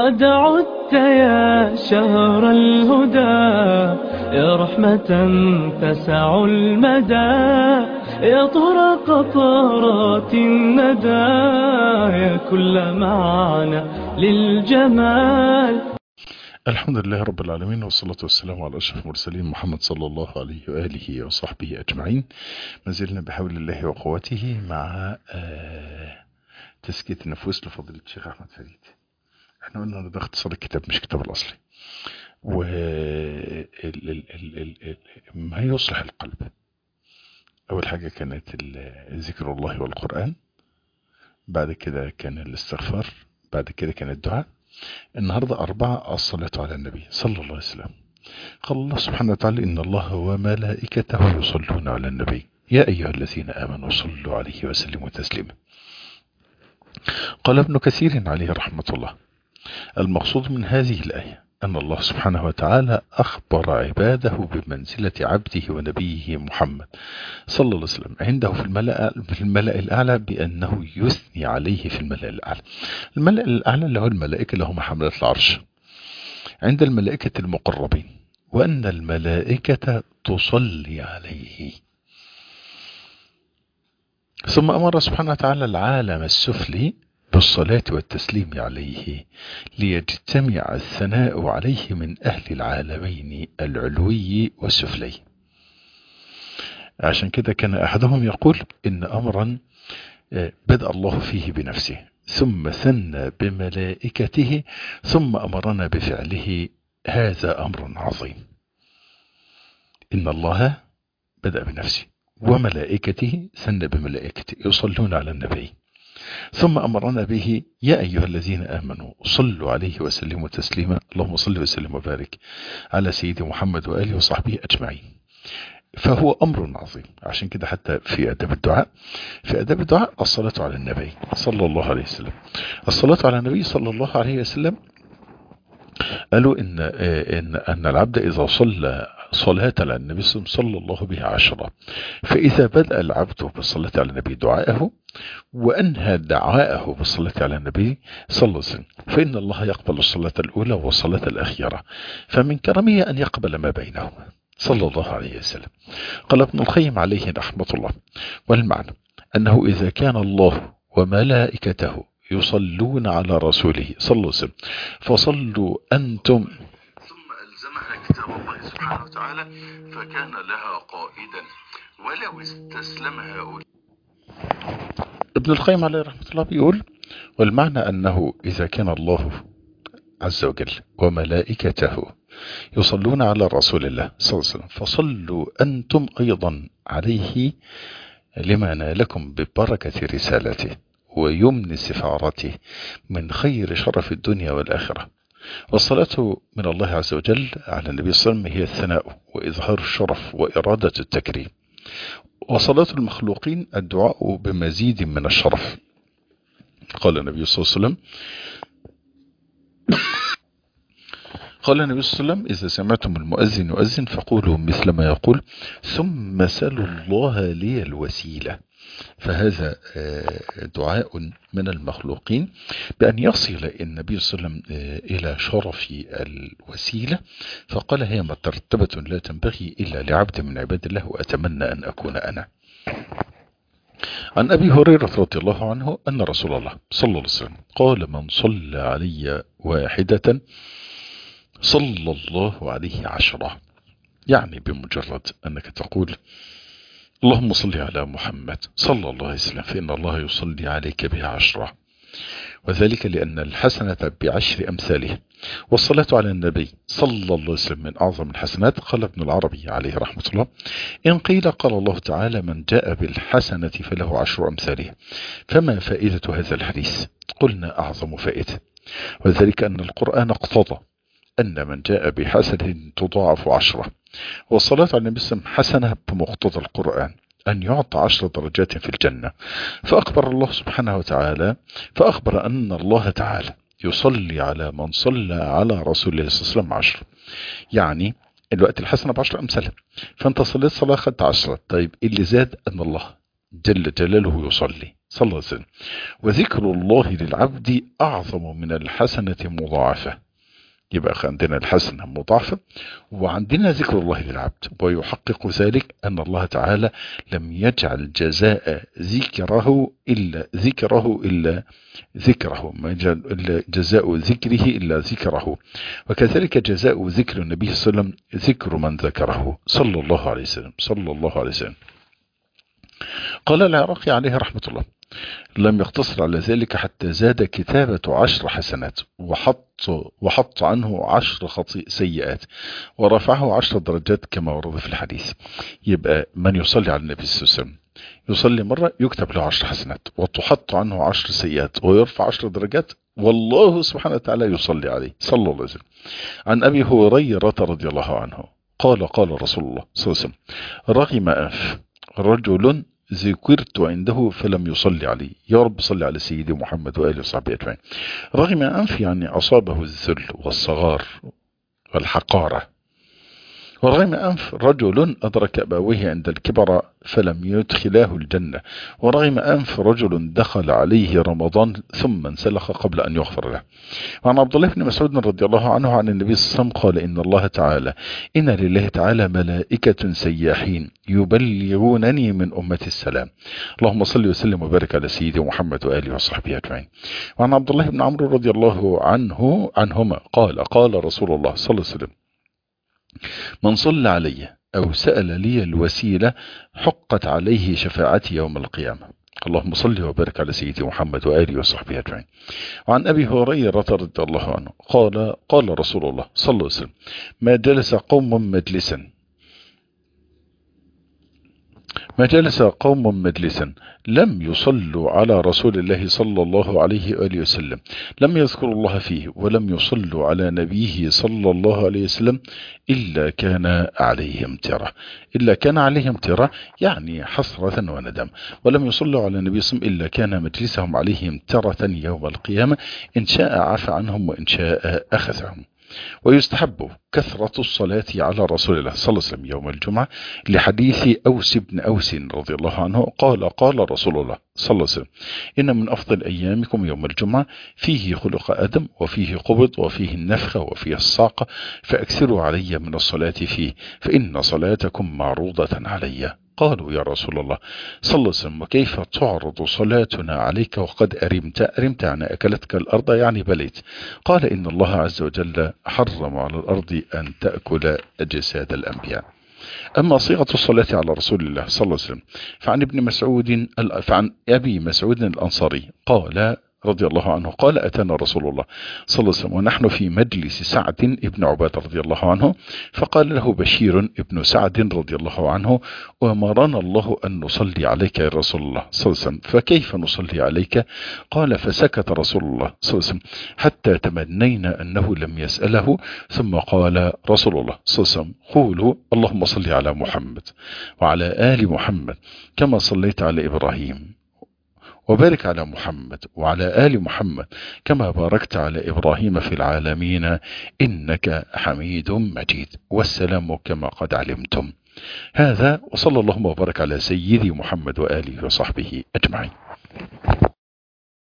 قد عدت يا شهر الهدى، يا رحمة تسع المدى، يا طهر قطرات الندى، يا كل معنى للجمال. الحمد لله رب العالمين، والصلاة والسلام على أشرف المرسلين محمد صلى الله عليه وآله وصحبه أجمعين. ما زلنا بحول الله وقوته مع تزكية النفوس لفضيلة الشيخ أحمد فريد. احنا قلنا ده اختصار الكتاب مش كتاب الأصلي. و ما يصلح القلب، أول حاجة كانت ذكر الله والقرآن، بعد كده كان الاستغفار، بعد كده كان الدعاء. النهاردة 4 الصلاة على النبي صلى الله عليه وسلم. قال الله سبحانه وتعالى: إن الله وملائكته يصلون على النبي يا أيها الذين آمنوا صلوا عليه وسلموا تسليما. قال ابن كثير عليه رحمة الله: المقصود من هذه الآية أن الله سبحانه وتعالى أخبر عباده بمنزلة عبده ونبيه محمد صلى الله عليه وسلم عنده في الملأ الأعلى، بأنه يثني عليه في الملأ الأعلى. الملأ الأعلى اللي هو الملائكة اللي هم حملة العرش عند الملائكة المقربين، وأن الملائكة تصلي عليه. ثم أمر سبحانه وتعالى العالم السفلي بالصلاة والتسليم عليه، ليجتمع الثناء عليه من أهل العالمين العلوي والسفلي. عشان كده كان أحدهم يقول: إن أمرا بدأ الله فيه بنفسه، ثم ثنى بملائكته، ثم أمرنا بفعله، هذا أمر عظيم. إن الله بدأ بنفسه وملائكته ثنى بملائكته يصلون على النبي، ثم أمرنا به: يا أيها الذين آمنوا صلوا عليه وسلموا تسليما. اللهم صل وسلم وبارك على سيدي محمد وآله وصحبه أجمعين. فهو أمر عظيم. عشان كده حتى في أداب الدعاء الصلاة على النبي صلى الله عليه وسلم. الصلاة على النبي صلى الله عليه وسلم قالوا إن العبد إذا صلى صلاة على النبي صلى الله بها 10، فإذا بدأ العبد بالصلاة على النبي دعائه وأنهى دعائه بالصلاة على النبي صلى الله عليه وسلم، فإن الله يقبل الصلاة الأولى والصلاة الأخيرة، فمن كرمه أن يقبل ما بينهما صلى الله عليه وسلم. قال ابن القيم عليه رحمة الله: والمعنى أنه إذا كان الله وملائكته يصلون على رسوله صلى الله عليه وسلم فصلوا أنتم، ثم ألزمها كتاب الله سبحانه وتعالى فكان لها قائدا ولو استسلم هؤلاء. ابن القيم عليه رحمة الله بيقول: والمعنى أنه إذا كان الله عز وجل وملائكته يصلون على رسول الله صلى الله عليه وسلم فصلوا أنتم أيضا عليه، لما نالكم ببركة رسالته ويمن سفارته من خير شرف الدنيا والآخرة. والصلاة من الله عز وجل على النبي صلى الله عليه وسلم هي الثناء وإظهار الشرف وإرادة التكريم، وصلاة المخلوقين الدعاء بمزيد من الشرف. قال النبي صلى الله عليه وسلم: إذا سمعتم المؤذن يؤذن فقولوا مثل ما يقول، ثم سلوا الله لي الوسيلة. فهذا دعاء من المخلوقين بأن يصل النبي صلى الله عليه وسلم إلى شرف الوسيلة، فقال: هي مرتبة لا تنبغي إلا لعبد من عباد الله، وأتمنى أن أكون أنا. عن أبي هريرة رضي الله عنه أن رسول الله صلى الله عليه وسلم قال: من صلى علي واحدة صلى الله عليه 10. يعني بمجرد أنك تقول: اللهم صل على محمد صلى الله عليه وسلم، فإن الله يصلي عليك بها 10، وذلك لأن الحسنة ب10 أمثالها. والصلاة على النبي صلى الله عليه وسلم من أعظم الحسنات. قال ابن العربي عليه رحمة الله: إن قيل قال الله تعالى: من جاء بالحسنة فله 10 أمثالها، فما فائدة هذا الحديث؟ قلنا: أعظم فائدة، وذلك أن القرآن اقتضى أن من جاء بحسنة تضاعف 10، والصلاة على النبي صلى الله عليه وسلم حسنة بمقتضى القرآن أن يعطى 10 درجات في الجنة. فأخبر أن الله تعالى يصلي على من صلى على رسول الله صلى الله عليه وسلم 10. يعني الوقت الحسنة ب10 أمثالها، فأنت صليت صلاة خدت 10. طيب اللي زاد أن الله جل جلاله يصلي صلى الله عليه وسلم. وذكر الله للعبد أعظم من الحسنة مضاعفة. يبقى عندنا الحسنة مضاعفة وعندنا ذكر الله للعبد، ويحقق ذلك أن الله تعالى لم يجعل جزاء ذكره إلا ذكره، ما جعل جزاء ذكره إلا ذكره. وكذلك جزاء ذكر النبي صلى الله عليه وسلم ذكر من ذكره صلى الله عليه وسلم صلى الله عليه وسلم. قال العراقي عليه رحمة الله: لم يقتصر على ذلك حتى زاد كتابة 10 حسنات وحط عنه 10 سيئات ورفعه 10 درجات كما ورد في الحديث. يبقى من يصلي على النبي صلى الله عليه وسلم يصلي مرة يكتب له 10 حسنات وتحط عنه 10 سيئات ويرفع 10 درجات، والله سبحانه وتعالى يصلي عليه صلى الله عليه وسلم. عن أبي هريرة رضي الله عنه قال: قال رسول الله صلى الله عليه وسلم: رغم أنف رجل ذكرت عنده فلم يصلي علي. يا رب صل على سيدي محمد وآله وصحبه أجمعين. رغم أنف يعني أصابه الذل والصغار والحقارة. ورغم أنف رجل أدرك أبويه عند الكبر فلم يدخلاه الجنة. ورغم أنف رجل دخل عليه رمضان ثم انسلخ قبل أن يغفر له. وعن عبد الله بن مسعود رضي الله عنه عن النبي صلى الله عليه وسلم قال: إن الله تعالى إن لله تعالى ملائكة سياحين يبلغونني من أمتي السلام. اللهم صل وسلم وبارك على سيدي محمد وآله وصحبه أجمعين. وعن عبد الله بن عمرو رضي الله عنهما قال: قال رسول الله صلى الله عليه وسلم: من صلى علي أو سأل لي الوسيلة حقت عليه شفاعتي يوم القيامة. اللهم صل وبارك على سيدي محمد وآله وصحبه أجمعين. وعن أبي هريرة رضي الله عنه قال: قال رسول الله صلى الله عليه وسلم: ما جلس قوم مجلسا لم يصلوا على رسول الله صلى الله عليه وآله وسلم، لم يذكروا الله فيه ولم يصلوا على نبيه صلى الله عليه وسلم إلا كان عليهم ترى يعني حسرة وندم. ولم يصلوا على النبي صلى الله عليه وسلم إلا كان مجلسهم عليهم ترة يوم القيامة، إن شاء عفى عنهم وإن شاء أخذهم. ويستحب كثرة الصلاة على رسول الله صلى الله عليه وسلم يوم الجمعة لحديث أوس بن أوس رضي الله عنه قال: قال رسول الله صلى الله عليه وسلم: إن من أفضل أيامكم يوم الجمعة، فيه خلق آدم وفيه قبض وفيه النفخة وفيه الصاقة، فأكثروا علي من الصلاة فيه فإن صلاتكم معروضة علي. قالوا: يا رسول الله صلى الله عليه وسلم وكيف تعرض صلاتنا عليك وقد أرمت يعني أكلتك الأرض يعني بليت؟ قال: إن الله عز وجل حرم على الأرض أن تأكل أجساد الأنبياء. أما صيغة الصلاة على رسول الله صلى الله عليه وسلم فعن أبي مسعود الأنصاري قال رضي الله عنه قال: أتانا رسول الله صلى الله عليه وسلم ونحن في مجلس سعد ابن عبادة رضي الله عنه، فقال له بشير ابن سعد رضي الله عنه: وأمرنا الله أن نصلي عليك يا رسول الله صلى الله عليه وسلم، فكيف نصلي عليك؟ قال: فسكت رسول الله صلى الله عليه وسلم حتى تمنينا أنه لم يسأله، ثم قال رسول الله صلى الله عليه وسلم: قولوا اللهم صل على محمد وعلى آل محمد كما صليت على إبراهيم، وبارك على محمد وعلى آل محمد كما باركت على إبراهيم في العالمين إنك حميد مجيد، والسلام كما قد علمتم. هذا وصلى الله وبارك على سيدي محمد وآله وصحبه أجمعين.